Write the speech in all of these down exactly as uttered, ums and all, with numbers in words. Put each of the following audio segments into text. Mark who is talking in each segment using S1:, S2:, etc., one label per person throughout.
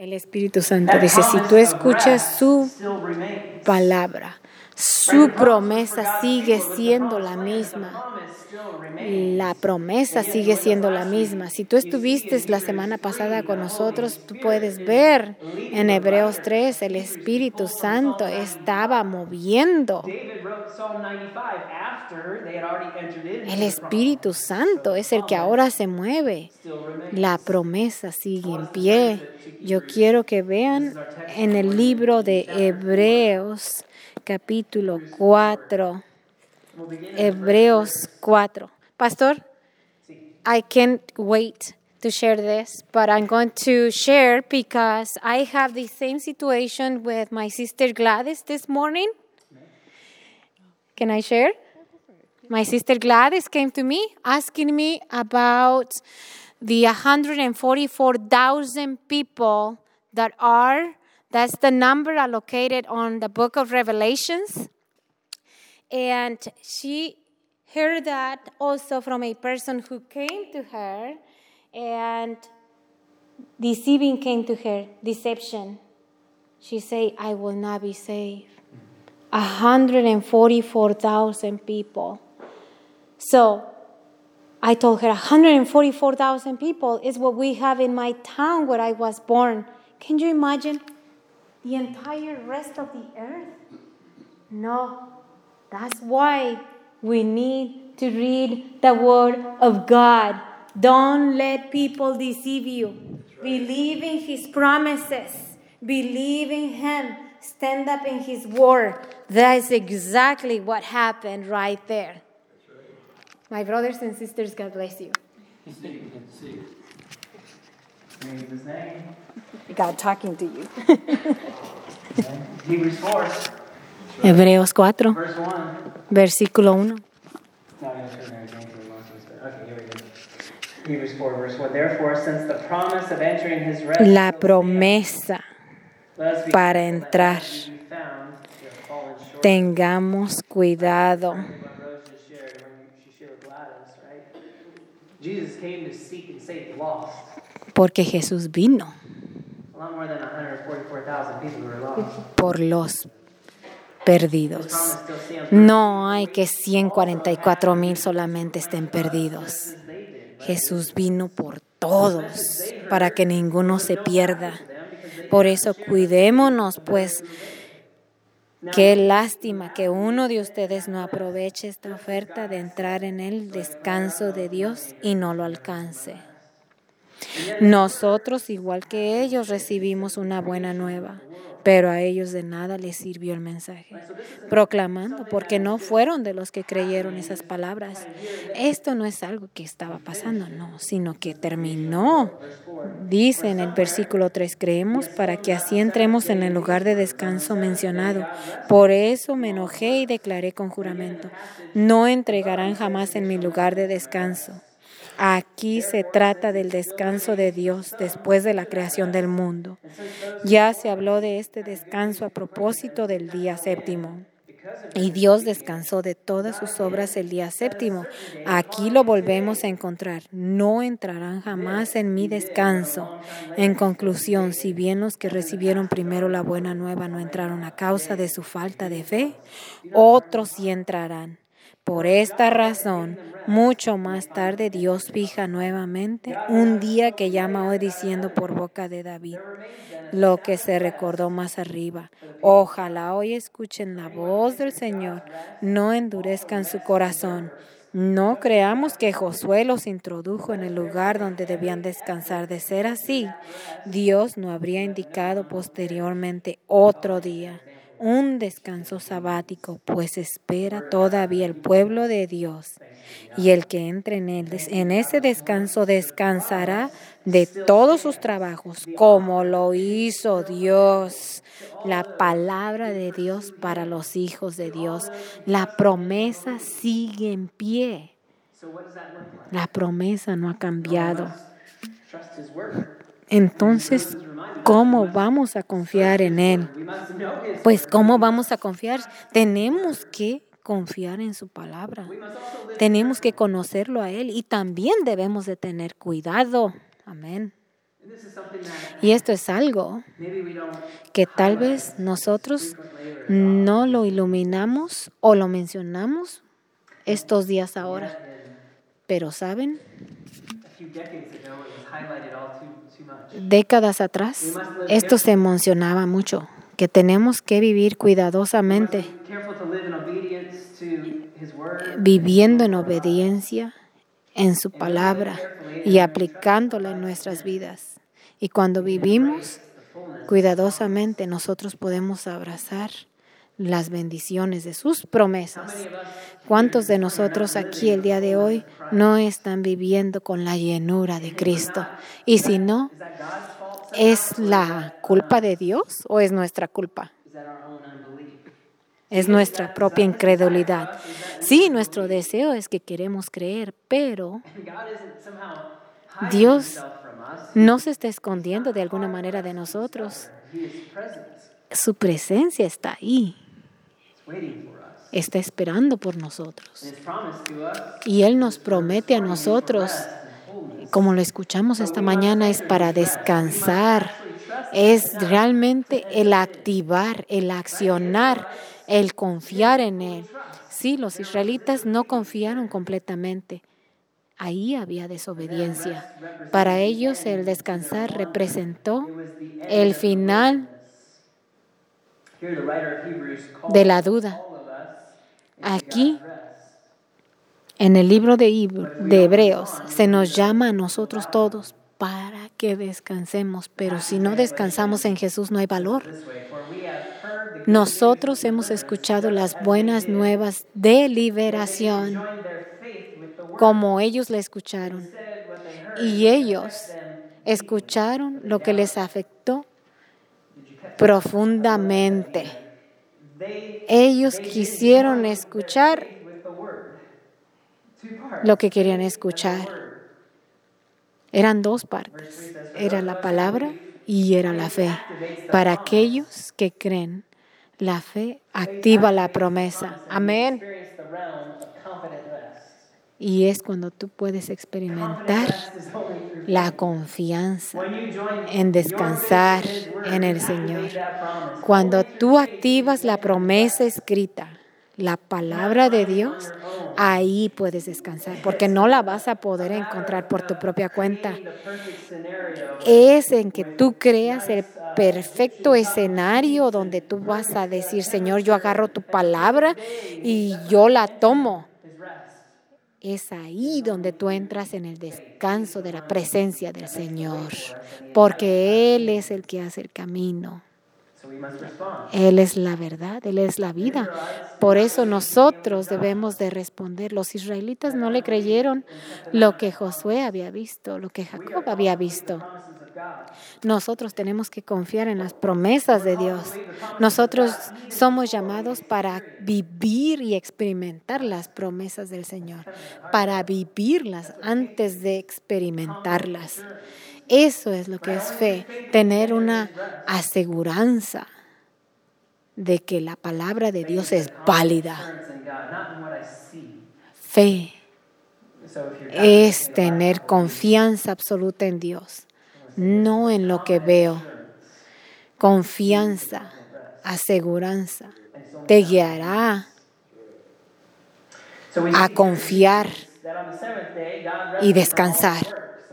S1: El Espíritu Santo dice, si tú escuchas su palabra, su promesa sigue siendo la misma. La promesa sigue siendo la misma. Si tú estuviste la semana pasada con nosotros, tú puedes ver en Hebreos tres, el Espíritu Santo estaba moviendo. El Espíritu Santo es el que ahora se mueve. La promesa sigue en pie. Yo quiero que vean en el libro de Hebreos, capítulo cuatro. Hebreos cuatro. Pastor, I can't wait to share this, but I'm going to share because I have the same situation with my sister Gladys this morning. Can I share? My sister Gladys came to me asking me about the one hundred forty-four thousand people that are, that's the number allocated on the book of Revelations. And she heard that also from a person who came to her, and deceiving came to her, deception. She said, I will not be saved. one hundred forty-four thousand people. So I told her, one hundred forty-four thousand people is what we have in my town where I was born. Can you imagine the entire rest of the earth? No. That's why we need to read the Word of God. Don't let people deceive you. Right. Believe in His promises. Believe in Him. Stand up in His Word. That is exactly what happened right there. That's right. My brothers and sisters, God bless you. God talking to you. Hebrews four. Hebreos cuatro, versículo uno. La promesa para entrar. Tengamos cuidado. Porque Jesús vino por los perdidos. No hay que ciento cuarenta y cuatro mil solamente estén perdidos. Jesús vino por todos para que ninguno se pierda. Por eso cuidémonos, pues qué lástima que uno de ustedes no aproveche esta oferta de entrar en el descanso de Dios y no lo alcance. Nosotros, igual que ellos, recibimos una buena nueva, pero a ellos de nada les sirvió el mensaje, proclamando, porque no fueron de los que creyeron esas palabras. Esto no es algo que estaba pasando, no, sino que terminó. Dice en el versículo tres, creemos para que así entremos en el lugar de descanso mencionado. Por eso me enojé y declaré con juramento, no entregarán jamás en mi lugar de descanso. Aquí se trata del descanso de Dios después de la creación del mundo. Ya se habló de este descanso a propósito del día séptimo. Y Dios descansó de todas sus obras el día séptimo. Aquí lo volvemos a encontrar. No entrarán jamás en mi descanso. En conclusión, si bien los que recibieron primero la buena nueva no entraron a causa de su falta de fe, otros sí entrarán. Por esta razón, mucho más tarde Dios fija nuevamente un día que llama hoy diciendo por boca de David, lo que se recordó más arriba. Ojalá hoy escuchen la voz del Señor, no endurezcan su corazón. No creamos que Josué los introdujo en el lugar donde debían descansar. De ser así, Dios no habría indicado posteriormente otro día. Un descanso sabático, pues espera todavía el pueblo de Dios. Y el que entre en él, en ese descanso descansará de todos sus trabajos, como lo hizo Dios. La palabra de Dios para los hijos de Dios. La promesa sigue en pie. La promesa no ha cambiado. Entonces, ¿cómo vamos a confiar en Él? Pues, ¿cómo vamos a confiar? Tenemos que confiar en su palabra. Tenemos que conocerlo a Él y también debemos de tener cuidado. Amén. Y esto es algo que tal vez nosotros no lo iluminamos o lo mencionamos estos días ahora. Pero ¿saben? Décadas atrás, esto se mencionaba mucho, que tenemos que vivir cuidadosamente, viviendo en obediencia en su palabra y aplicándola en nuestras vidas. Y cuando vivimos cuidadosamente, nosotros podemos abrazar las bendiciones de sus promesas. ¿Cuántos de nosotros aquí el día de hoy no están viviendo con la llenura de Cristo? Y si no, ¿es la culpa de Dios o es nuestra culpa? Es nuestra propia incredulidad. Sí, nuestro deseo es que queremos creer, pero Dios no se está escondiendo de alguna manera de nosotros. Su presencia está ahí. Está esperando por nosotros. Y Él nos promete a nosotros, como lo escuchamos esta mañana, es para descansar. Es realmente el activar, el accionar, el confiar en Él. Sí, los israelitas no confiaron completamente. Ahí había desobediencia. Para ellos el descansar representó el final de la duda. Aquí, en el libro de Hebreos, se nos llama a nosotros todos para que descansemos, pero si no descansamos en Jesús no hay valor. Nosotros hemos escuchado las buenas nuevas de liberación, como ellos la escucharon, y ellos escucharon lo que les afectó profundamente. Ellos quisieron escuchar lo que querían escuchar. Eran dos partes. Era la palabra y era la fe. Para aquellos que creen, la fe activa la promesa. Amén. Y es cuando tú puedes experimentar la confianza en descansar en el Señor. Cuando tú activas la promesa escrita, la palabra de Dios, ahí puedes descansar, porque no la vas a poder encontrar por tu propia cuenta. Es en que tú creas el perfecto escenario donde tú vas a decir, Señor, yo agarro tu palabra y yo la tomo. Es ahí donde tú entras en el descanso de la presencia del Señor, porque Él es el que hace el camino. Él es la verdad, Él es la vida. Por eso nosotros debemos de responder. Los israelitas no le creyeron lo que Josué había visto, lo que Jacob había visto. Nosotros tenemos que confiar en las promesas de Dios. Nosotros somos llamados para vivir y experimentar las promesas del Señor, para vivirlas antes de experimentarlas. Eso es lo que es fe, tener una aseguranza de que la palabra de Dios es válida. Fe es tener confianza absoluta en Dios, no en lo que veo. Confianza, aseguranza, te guiará a confiar y descansar.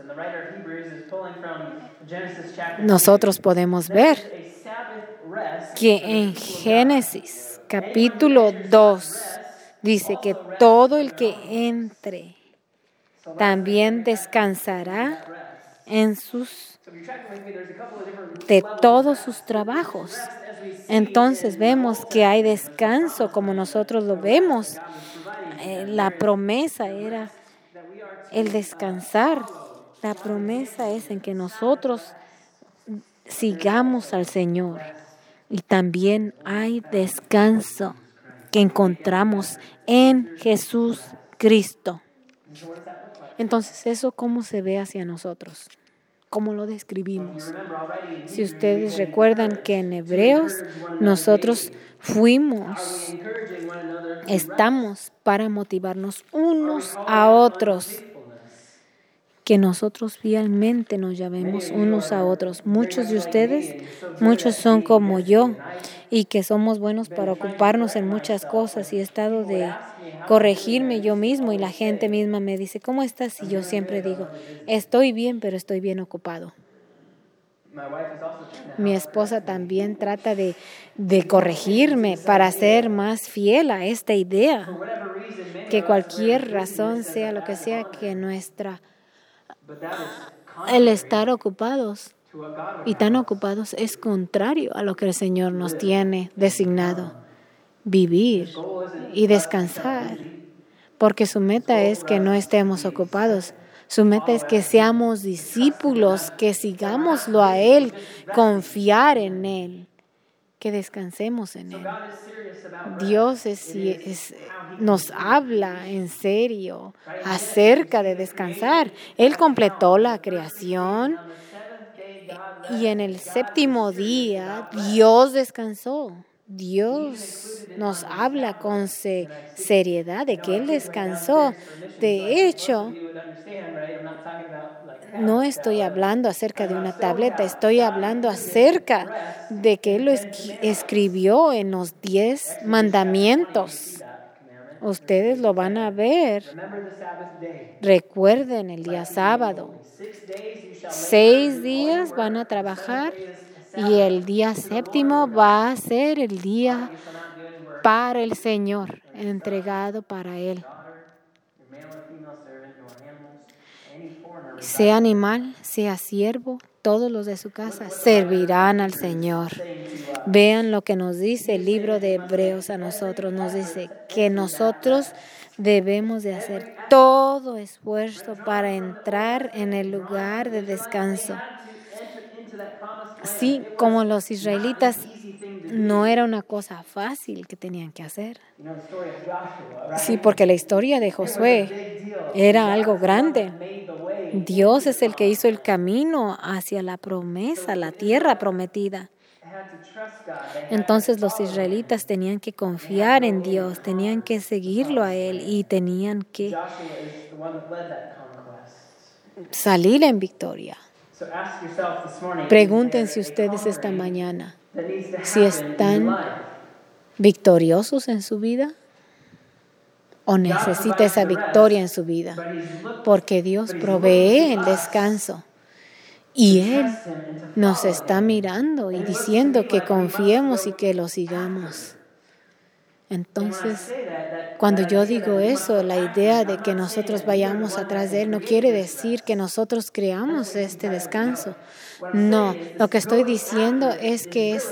S1: Nosotros podemos ver que en Génesis capítulo dos dice que todo el que entre también descansará en sus de todos sus trabajos. Entonces vemos que hay descanso como nosotros lo vemos. Eh, la promesa era el descansar. La promesa es en que nosotros sigamos al Señor. Y también hay descanso que encontramos en Jesús Cristo. Entonces, ¿eso cómo se ve hacia nosotros? ¿Cómo lo describimos? Si ustedes recuerdan que en Hebreos nosotros fuimos, estamos para motivarnos unos a otros, que nosotros fielmente nos llamemos unos a otros. Muchos de ustedes, muchos son como yo y que somos buenos para ocuparnos en muchas cosas y he estado de corregirme yo mismo y la gente misma me dice, ¿cómo estás? Y yo siempre digo, estoy bien, pero estoy bien ocupado. Mi esposa también trata de, de corregirme para ser más fiel a esta idea, que cualquier razón sea lo que sea, que nuestra, el estar ocupados y tan ocupados es contrario a lo que el Señor nos tiene designado, vivir y descansar, porque su meta es que no estemos ocupados. Su meta es que seamos discípulos, que sigámoslo a Él, confiar en Él, que descansemos en Él. Dios es, es, nos habla en serio acerca de descansar. Él completó la creación y en el séptimo día Dios descansó. Dios nos habla con seriedad de que Él descansó. De hecho, no estoy hablando acerca de una tableta, estoy hablando acerca de que Él lo escribió en los diez mandamientos. Ustedes lo van a ver. Recuerden el día sábado. Seis días van a trabajar y el día séptimo va a ser el día para el Señor, entregado para Él. Sea animal, sea siervo, todos los de su casa servirán al Señor. Vean lo que nos dice el libro de Hebreos a nosotros. Nos dice que nosotros debemos de hacer todo esfuerzo para entrar en el lugar de descanso. Sí, como los israelitas, no era una cosa fácil que tenían que hacer. Sí, porque la historia de Josué era algo grande. Dios es el que hizo el camino hacia la promesa, la tierra prometida. Entonces los israelitas tenían que confiar en Dios, tenían que seguirlo a Él y tenían que salir en victoria. Pregúntense ustedes esta mañana si están victoriosos en su vida o necesita esa victoria en su vida, porque Dios provee el descanso y Él nos está mirando y diciendo que confiemos y que lo sigamos. Entonces, cuando yo digo eso, la idea de que nosotros vayamos atrás de Él no quiere decir que nosotros creamos este descanso. No, lo que estoy diciendo es que es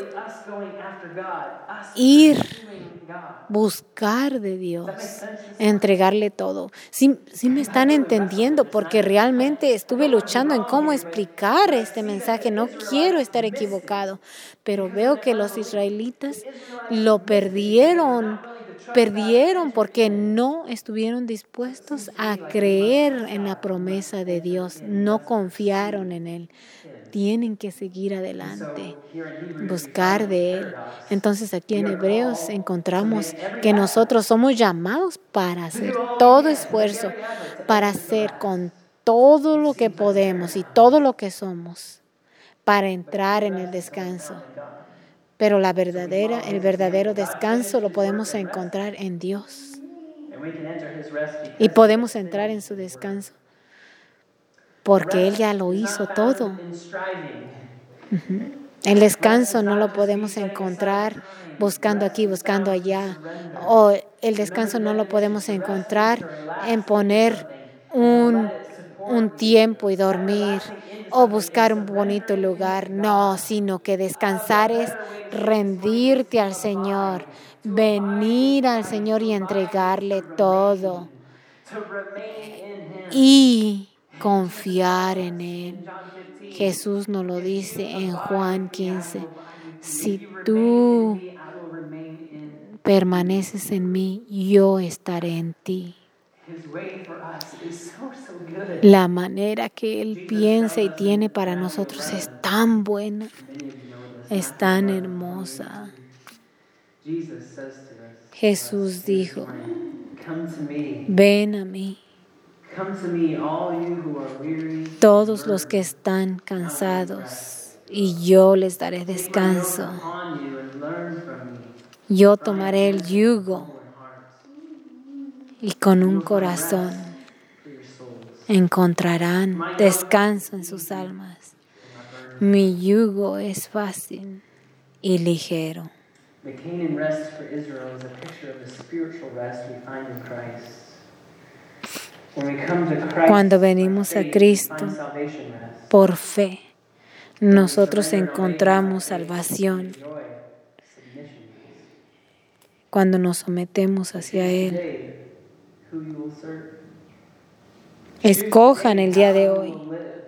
S1: ir, buscar de Dios, entregarle todo. Sí, sí me están entendiendo, porque realmente estuve luchando en cómo explicar este mensaje. No quiero estar equivocado, pero veo que los israelitas lo perdieron. Perdieron porque no estuvieron dispuestos a creer en la promesa de Dios, no confiaron en Él. Tienen que seguir adelante, buscar de Él. Entonces aquí en Hebreos encontramos que nosotros somos llamados para hacer todo esfuerzo, para hacer con todo lo que podemos y todo lo que somos, para entrar en el descanso. Pero la verdadera, el verdadero descanso lo podemos encontrar en Dios. Y podemos entrar en su descanso porque Él ya lo hizo todo. Uh-huh. El descanso no lo podemos encontrar buscando aquí, buscando allá. O el descanso no lo podemos encontrar en poner un, un tiempo y dormir o buscar un bonito lugar. No, sino que descansar es rendirte al Señor, venir al Señor y entregarle todo. Y confiar en Él. Jesús nos lo dice en Juan quince. Si tú permaneces en mí, yo estaré en ti. La manera que Él piensa y tiene para nosotros es tan buena, es tan hermosa. Jesús dijo, ven a mí. todos los que están cansados, y yo les daré descanso. Yo tomaré el yugo y con un corazón encontrarán descanso en sus almas. Mi yugo es fácil y ligero.
S2: The Canaan rest for Israel is a picture of the spiritual rest we find in Christ. When we come to Christ,
S1: Cuando venimos a Cristo
S2: we find salvation rest.
S1: por fe, nosotros encontramos salvación.
S2: Joy, submission.
S1: Cuando nos sometemos hacia Él.
S2: Today, who you will serve.
S1: Escojan el día de hoy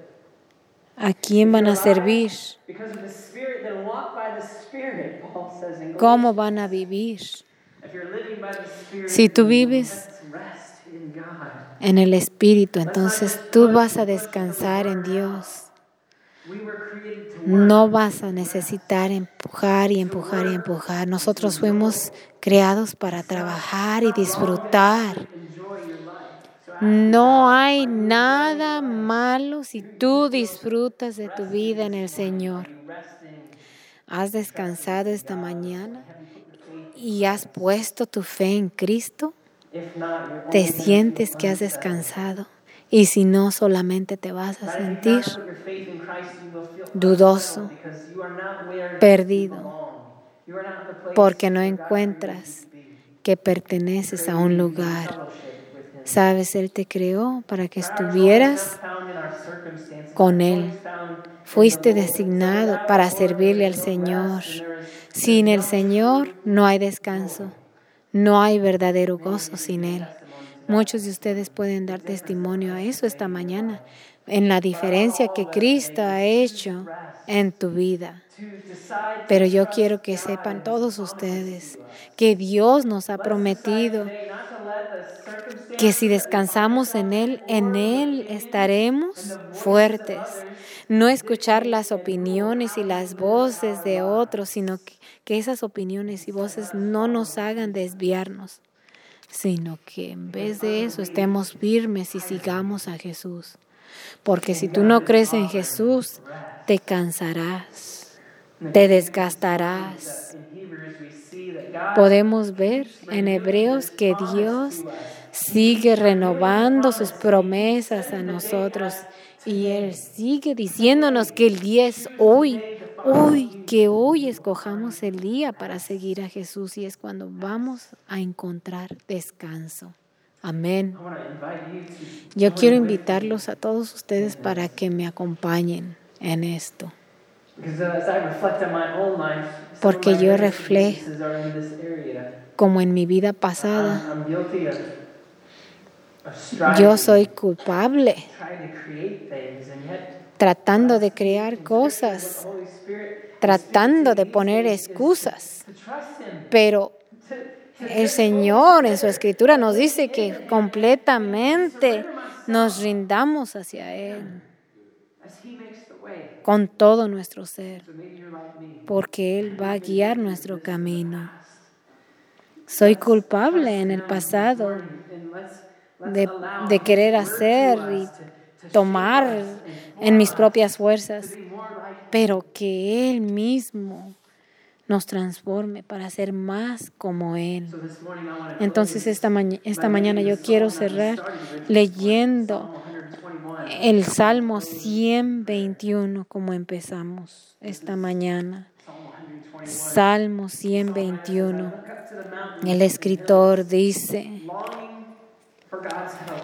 S1: a quién van a servir,
S2: Because of the Spirit, then walk by the Spirit, Paul says in
S1: cómo van a vivir.
S2: If you're living by the Spirit,
S1: Si tú vives
S2: let's rest in God.
S1: en el Espíritu, entonces tú vas a descansar en Dios.
S2: We were created to work.
S1: No vas a necesitar empujar y empujar y empujar. Nosotros fuimos creados para trabajar y disfrutar.
S2: Enjoy your life. So
S1: No hay nada malo si tú disfrutas de tu vida en el Señor.
S2: resting,
S1: ¿Has descansado esta mañana y has puesto tu fe en Cristo?
S2: if not, you're
S1: ¿Te
S2: only
S1: sientes que has descansado? Y si no, solamente te vas a sentir
S2: put your faith in Christ, you will feel
S1: dudoso,
S2: because you are not where
S1: perdido,
S2: you belong. You are not in the place
S1: porque no
S2: where God
S1: encuentras
S2: created you to be.
S1: que perteneces a un lugar.
S2: Fellowship with Him.
S1: Sabes, Él te creó para que
S2: Our joy is
S1: estuvieras
S2: not found in our circumstances.
S1: con
S2: Our joy
S1: Él.
S2: is found in
S1: Fuiste
S2: the Lord.
S1: designado
S2: So
S1: para
S2: without the Lord,
S1: servirle al
S2: there is no
S1: Señor.
S2: rest and there is-
S1: Sin el
S2: there's no
S1: Señor
S2: true
S1: no hay descanso, no hay verdadero gozo sin Él. Muchos de ustedes pueden dar testimonio a eso esta mañana, en la diferencia que Cristo ha hecho en tu vida.
S2: to decide
S1: Pero yo quiero que sepan todos ustedes que Dios nos ha prometido
S2: today not to let the circumstances
S1: que si descansamos en Él, en Él estaremos fuertes. No escuchar las opiniones y las voces de otros, sino que, que esas opiniones y voces no nos hagan desviarnos, sino que en vez de eso estemos firmes y sigamos a Jesús. Porque si tú no crees en Jesús, te cansarás, te desgastarás.
S2: in Hebrews we see that God
S1: Podemos ver en Hebreos que Dios sigue renovando sus promesas a nosotros y Él sigue diciéndonos que el día es hoy, hoy, que hoy escojamos el día para seguir a Jesús y es cuando vamos a encontrar descanso. Amén.
S2: I want to invite you to
S1: Yo quiero invitarlos a todos ustedes para que me acompañen en esto.
S2: because as I reflect on my own life, some
S1: Porque
S2: of my
S1: yo
S2: greatest
S1: refle-
S2: weaknesses are in this area.
S1: Como en mi vida pasada,
S2: I'm, I'm guilty of, of striving,
S1: yo soy culpable,
S2: trying to create things, and yet
S1: tratando de crear cosas,
S2: the Holy Spirit
S1: tratando de poner excusas.
S2: to trust Him.
S1: Pero el Señor en su Escritura nos dice que completamente nos rindamos hacia Él
S2: As He makes the way.
S1: con todo nuestro ser,
S2: So maybe you're like me.
S1: porque Él va a guiar nuestro camino. Soy culpable en el pasado
S2: And let's, let's
S1: de,
S2: allow
S1: de
S2: His
S1: querer
S2: word
S1: hacer
S2: to
S1: y
S2: us to, to
S1: tomar
S2: shape us and
S1: en mis
S2: form us
S1: propias fuerzas,
S2: to be more like Him.
S1: pero que Él mismo nos transforme para ser más como Él.
S2: So this morning I want to
S1: Entonces
S2: close
S1: esta, maña- esta
S2: by
S1: mañana
S2: reading
S1: yo
S2: the
S1: quiero
S2: psalm that we
S1: cerrar
S2: started with this
S1: leyendo
S2: morning, Psalm one twenty-one.
S1: el Salmo ciento veintiuno como empezamos esta mañana.
S2: Psalm one twenty-one.
S1: Salmo ciento veintiuno.
S2: Look up to the mountains,
S1: El escritor dice,
S2: longing for God's help.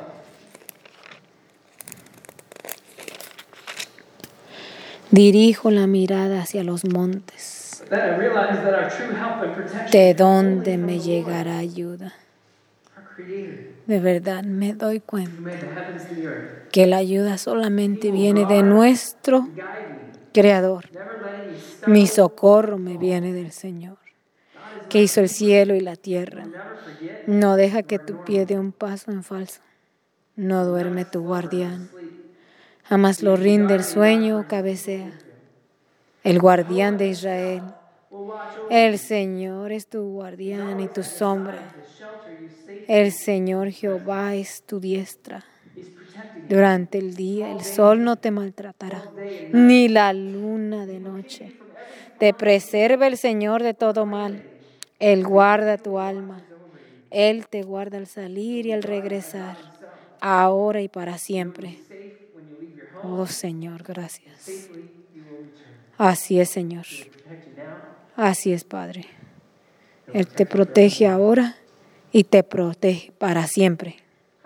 S1: dirijo la mirada hacia los montes,
S2: Then I realized that our true help and protection
S1: ¿de
S2: comes only
S1: dónde
S2: from
S1: me
S2: the Lord,
S1: llegará ayuda?
S2: our Creator,
S1: De verdad me doy
S2: who
S1: cuenta
S2: made the heavens and the earth.
S1: que la ayuda solamente viene de nuestro
S2: Guide me,
S1: Creador.
S2: never letting me stumble.
S1: Mi socorro me viene del Señor,
S2: God is
S1: que hizo el cielo y la tierra.
S2: never forget,
S1: No deja que tu pie dé un paso en falso. No duerme tu guardián. Jamás lo rinde el sueño o cabecea. El guardián de Israel.
S2: will watch over
S1: El Señor es tu guardián y tu sombra.
S2: to shelter you safe.
S1: El Señor Jehová es tu diestra.
S2: He's
S1: Durante el día el sol no te maltratará, ni la luna de noche. Te preserva el Señor de todo mal. Él guarda tu alma. Él te guarda al salir y al regresar, ahora y para siempre. Oh Señor, gracias. Así es, Señor. Así es, Padre. Él te protege ahora y te protege para siempre.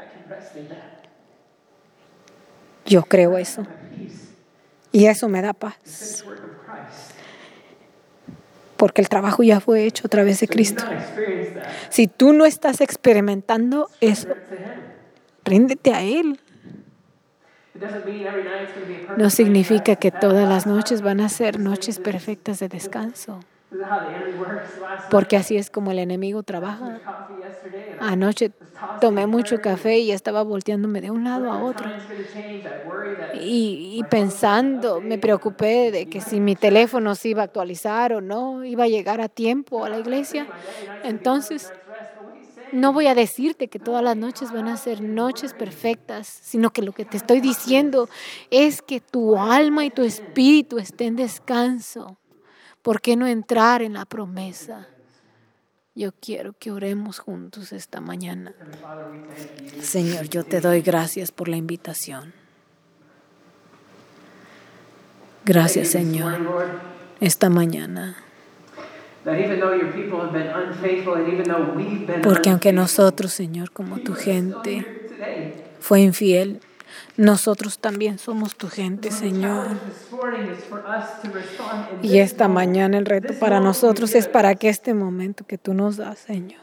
S1: Yo creo eso. Y eso me da paz. Porque el trabajo ya fue hecho a través de Cristo. Si tú no estás experimentando eso, ríndete a Él. No significa que todas las noches van a ser noches perfectas de descanso. Porque así es como el enemigo trabaja. Anoche tomé mucho café y estaba volteándome de un lado a otro. Y, y pensando, me preocupé de que si mi teléfono se iba a actualizar o no, iba a llegar a tiempo a la iglesia. Entonces, no voy a decirte que todas las noches van a ser noches perfectas, sino que lo que te estoy diciendo es que tu alma y tu espíritu estén en descanso. ¿Por qué no entrar en la promesa? Yo quiero que oremos juntos esta mañana. Señor, yo te doy gracias por la invitación. Gracias, Señor, esta mañana. Porque aunque nosotros, Señor, como tu gente, fue infiel, nosotros también somos tu gente, Señor. Y esta mañana el reto para nosotros es para que este momento que tú nos das, Señor,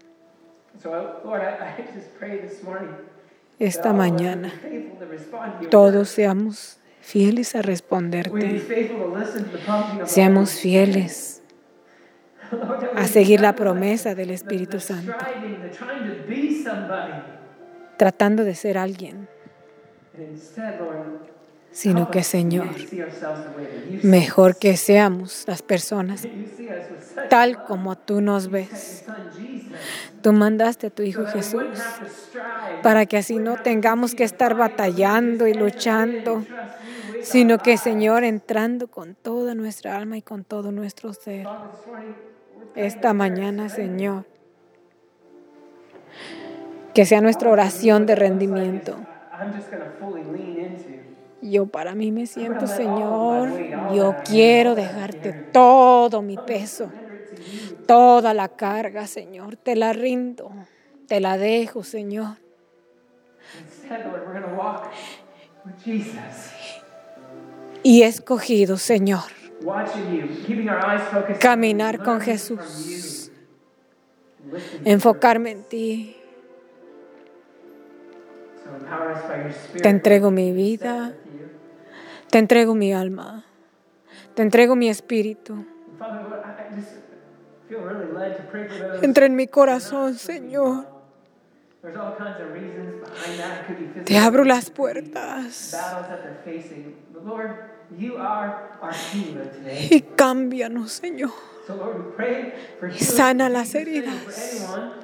S1: esta mañana todos seamos fieles a responderte. Seamos fieles a seguir la promesa del Espíritu Santo, tratando de ser alguien, sino que, Señor, mejor que seamos las personas tal como tú nos ves. Tú mandaste a tu Hijo Jesús para que así no tengamos que estar batallando y luchando, sino que, Señor, entrando con toda nuestra alma y con todo nuestro ser. Esta mañana, Señor, que sea nuestra oración de rendimiento. Yo para mí me siento, Señor, yo quiero dejarte todo mi peso, toda la carga, Señor, te la rindo, te la dejo, Señor. Y he escogido, Señor, caminar con Jesús, enfocarme en ti. Te entrego mi vida, te entrego mi alma, te entrego mi espíritu. Entra en mi corazón, Señor. Te abro las puertas y cámbianos, Señor. Sana las heridas.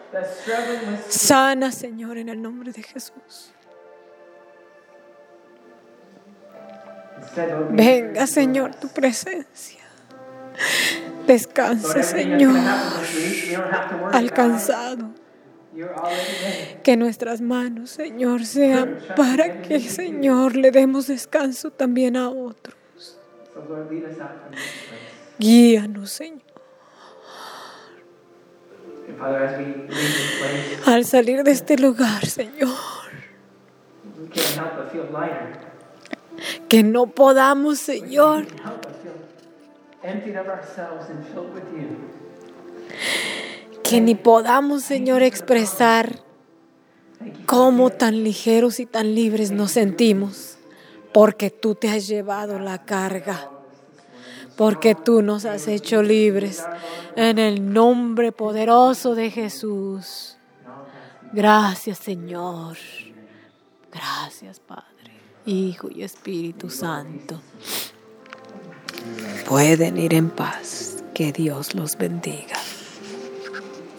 S1: Sana, Señor, en el nombre de Jesús. Venga, Señor, tu presencia. Descansa, Señor, alcanzado. Que nuestras manos, Señor, sean para que, Señor, le demos descanso también a otros. Guíanos, Señor. Al salir de este lugar, Señor, que no podamos, Señor, que ni podamos, Señor, expresar cómo tan ligeros y tan libres nos sentimos, porque tú te has llevado la carga, porque tú nos has hecho libres, en el nombre poderoso de Jesús. Gracias, Señor. Gracias, Padre, Hijo y Espíritu Santo. Pueden ir en paz. Que Dios los bendiga.